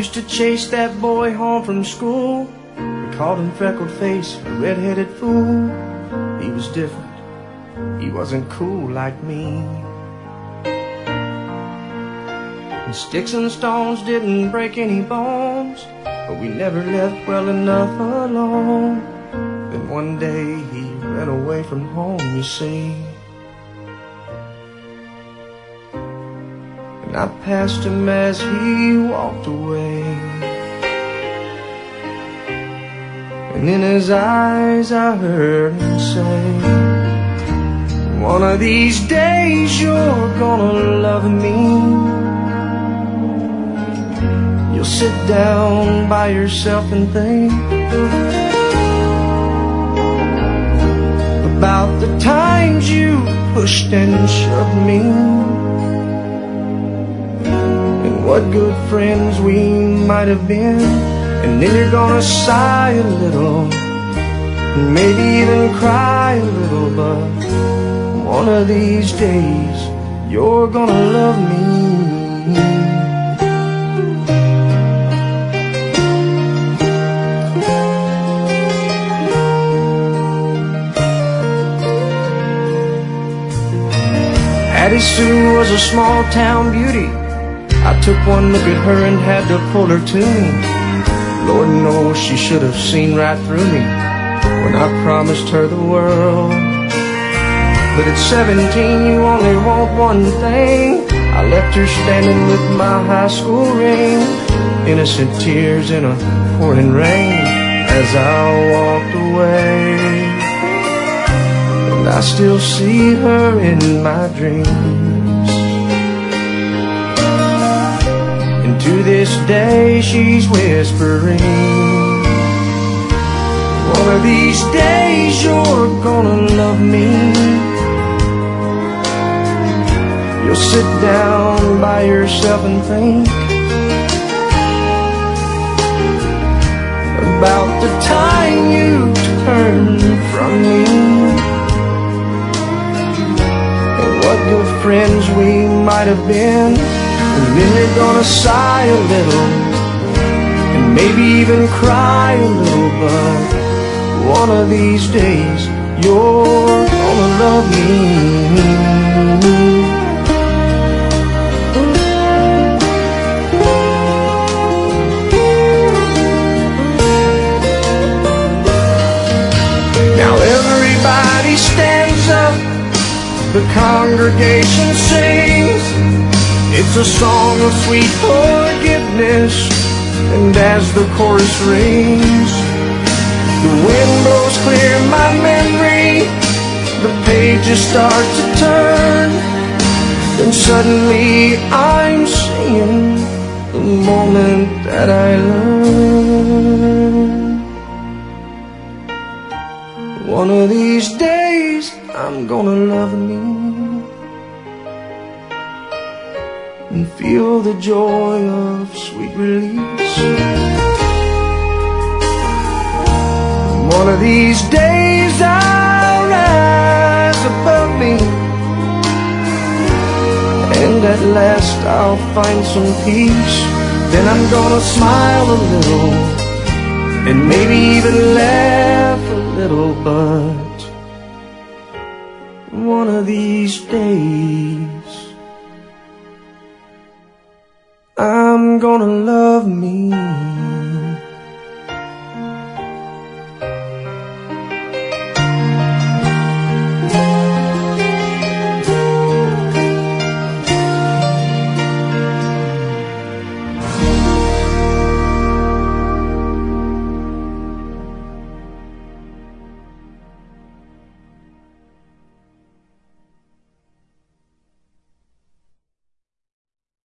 used to chase that boy home from school. We called him freckled face, a red-headed fool. He was different, he wasn't cool like me. And sticks and stones didn't break any bones, but we never left well enough alone. Then one day he ran away from home, you see. And I passed him as he walked away, and in his eyes I heard him say, one of these days you're gonna love me. You'll sit down by yourself and think about the times you pushed and shoved me, and what good friends we might have been. And then you're gonna sigh a little, and maybe even cry a little, but one of these days you're gonna love me. Addie Sue was a small town beauty. I took one look at her and had to pull her to me. Lord knows she should have seen right through me when I promised her the world. But at 17 you only want one thing. I left her standing with my high school ring, innocent tears in a pouring rain as I walked away. And I still see her in my dreams, and to this day she's whispering, one of these days you're gonna love me. You'll sit down by yourself and think about the time you turned from me, and what good friends we might have been. And then you're gonna sigh a little, and maybe even cry a little, but one of these days you're gonna love me. Stands up, the congregation sings. It's a song of sweet forgiveness, and as the chorus rings, the wind blows clear my memory. The pages start to turn, then suddenly I'm seeing the moment that I learned. One of these days I'm gonna love me and feel the joy of sweet release. One of these days I'll rise above me, and at last I'll find some peace. Then I'm gonna smile a little, and maybe even laugh a little, but one of these days I'm gonna love me.